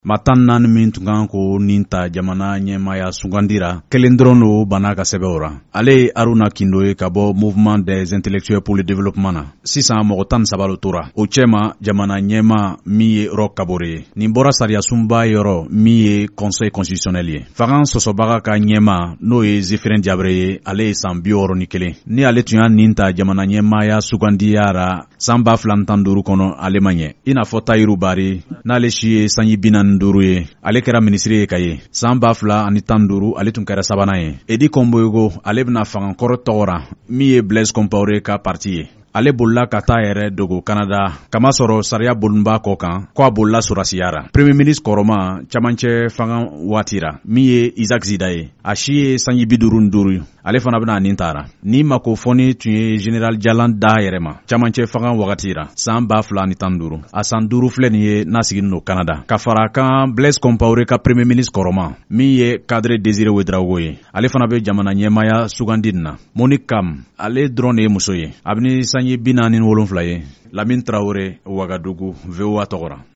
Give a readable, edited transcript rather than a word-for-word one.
Matan naani min tun kan ko nin ta jamana ɲɛmaya sugandira kelen dɔrɔn do bana ka sɛbɛw ra. Ale ye Aruna Kindo ye ka bɔ Mouvement des Intellectuels pour le Développement na. Sisan mɔgɔ 13 lo tora. O cɛma jamana ɲɛma min ye Roch Kabore ye. Nin bɔra sariya sunba yɔrɔ min ye Conseil constitutionnel ye. Fanga sɔsɔbaga ka ɲɛma n'o ye Zéphirin Diabré ye, ale ye san 61. Ni ale tun y'a nin ta jamana ɲɛmaya sugandiyara san 2015 kɔnɔ ale ma ɲɛ. I n'a fɔ Tahirou Bari n'ale si ye sanji 45 ye. Ale kɛra ministre ye ka ye. San 2015 ale tun kɛra sabanan ye. Edi Komboyogo ale bena fangakɔrɔ tɔgɔra min ye Blaise Compaoré ka parti ye. Ale bolila ka taa yɛrɛ dogo Canada kamasɔrɔ sariya bolinba kɔ kan ko a bolila sɔrasiyara. Premier ministre kɔrɔma camancɛ fanga waatira min ye Isaac Zida ye. A si ye sanji 55 ale fana bena nin tara. Ni mako fɔni tun ye Général Jalan da yɛrɛ ma camancɛ fanga wagatira san 2015. A san 5 filɛ nin ye n'a sigin no Canada. Ka fara kan Blaise Compaoré ka premier ministre kɔrɔma min ye Kadri Désiré Ouédraogo ye. Ale fana be jamana ɲɛmaya sugandi na. Monique Kam ale dɔrɔn de ye muso ye. A bɛ ni sanji 47 ye. Lamine Traoré, Ouagadougou, VOA tɔgɔra.